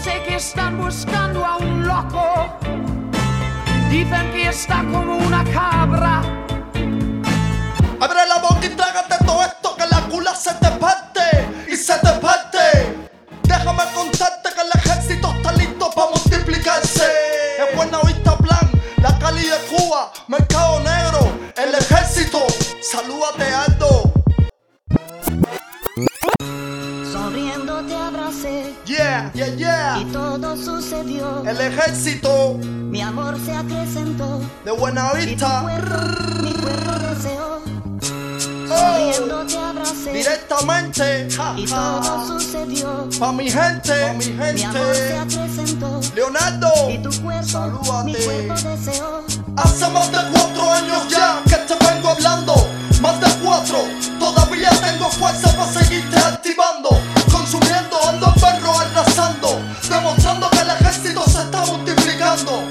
sé que están buscando a un loco. Dicen que está como una cabra. Abre la boca y trágate todo esto, que la cula se te parte y se te parte. Déjame contarte que el ejército está listo para multiplicarse. Es Buena Vista Plan, la Cali de Cuba, Mercado Negro, el ejército. Salúdate, Aldo. Sonriendo te abracé. Yeah, yeah, yeah. Y todo sucedió. El ejército Mi amor se acrecentó. de Buena Y tu Vista. cuerpo, mi cuerpo deseó. Oh, Sonriendo te abracé. directamente, ja, Y ja. todo sucedió. Pa' mi gente, pa' mi Mi amor se gente. acrecentó. Leonardo, Y tu cuerpo, salúdate. mi cuerpo deseó. Hace más de 4 años ya que te vengo hablando. Más de 4, todavía tengo fuerza para seguirte activando. Consumiendo, ando en perro arrasando. Demostrando que el ejército se está multiplicando.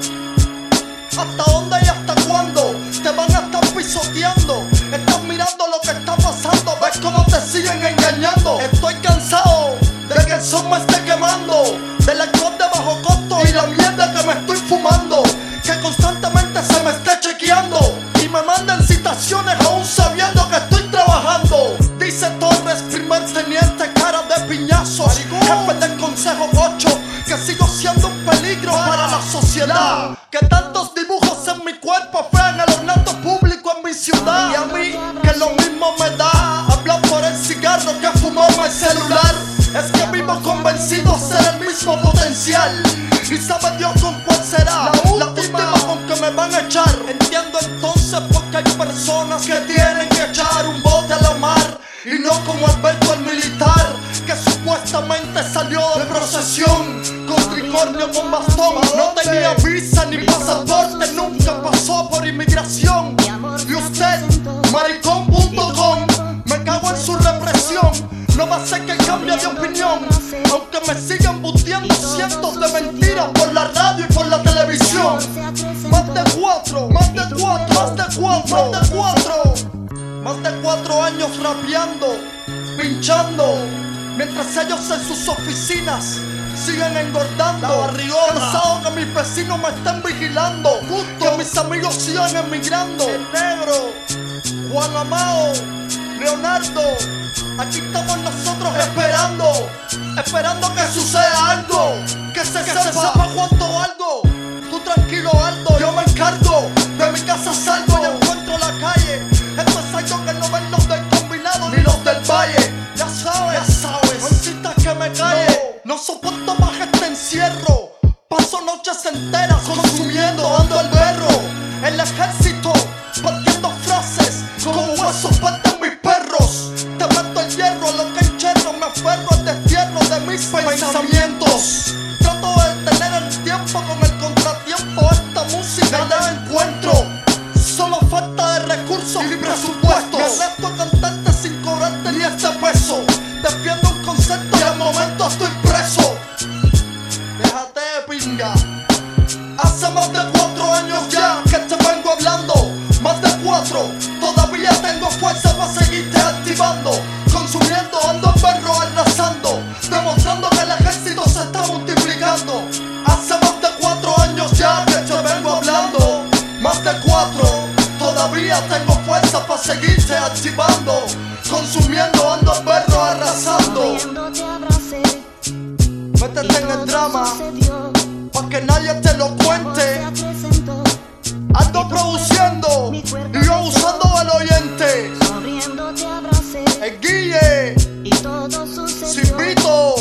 ¿Hasta dónde y hasta cuándo te van a estar pisoteando? Estás mirando lo que está pasando. ¿Ves cómo te siguen engañando? Estoy cansado de que el sol me esté quemando, del alcohol de bajo costo y la mierda que me estoy fumando, que constantemente se me esté chequeando y me mandan citaciones aún sabiendo que estoy trabajando. Dice Torres, primer teniente, cara de piñazo, jefe del Consejo 8, que sigo siendo un peligro para la sociedad. Que tantos dibujos en mi cuerpo fean el ornato público en mi ciudad. Y a mí que lo mismo me da hablar por el cigarro que fumarme el celular. Es que vivo convencido ser el mismo potencial. Y sabe Dios con cuál será la última con que me van a echar. Entiendo entonces por qué hay personas que tienen que echar un bote a la mar, y no como Alberto el militar, que supuestamente salió de procesión con tricornio, con bastón. No tenía visa ni pasaporte, nunca pasó por inmigración. Y usted, maricón.com, me cago en su represión. No va a ser que cambie de opinión, aunque me sigan buteando cientos de mentiras por la radio y por la televisión. Más de 4, más de 4, más de 4, más de 4. Más de 4 años rapeando, pinchando, mientras ellos en sus oficinas siguen engordando. La barrigona. Cansado que mis vecinos me estén vigilando, que mis amigos sigan emigrando. El negro, Juan Amado, Leonardo, aquí estamos nosotros esperando que suceda algo, que se sepa cuánto valgo. Tú tranquilo, Aldo, yo me encargo. De mi casa salgo y encuentro la calle. Esto es algo que no ven los del combinado ni los del valle. Ya sabes, no insistas que me calle. No soporto más este encierro. Paso noches enteras consumiendo, ando el berro. El ejército, partiendo frases como huesos parten mis perros. Te meto el hierro, a lo que encherro, me aferro al destierro de mis pensamientos. Trato de tener el tiempo con el contratiempo. Esta música ya la encuentro. Solo falta de recursos y presupuestos. Me arresto a cantarte sin cobrarte ni este peso. Defiendo un concepto y al momento estoy preso. Déjate de pinga. Hace más de 4 años ya que te vengo hablando. Más de 4, todavía tengo fuerza para seguirte activando. Consumiendo, ando en perro arrasando. Demostrando que el ejército se está multiplicando. Hace más de 4 años ya que te vengo hablando. Más de 4, todavía tengo fuerza para seguirte activando. Consumiendo, ando en perro arrasando. Métete en el drama, pa' que nadie te lo cuente. Ando produciendo y yo usando al oyente. El Guille, Silvito,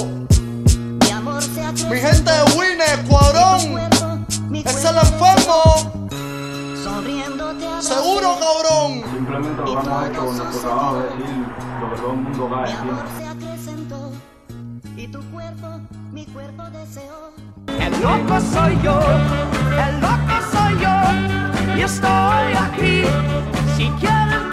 mi gente de Wine, Escuadrón, es el enfermo. Seguro, cabrón. Simplemente lo que hemos hecho con nuestro trabajo es decir lo que todo el mundo va a decir. Y tu cuerpo, mi cuerpo deseó. El loco soy yo, el loco soy yo, y estoy aquí. Si quieren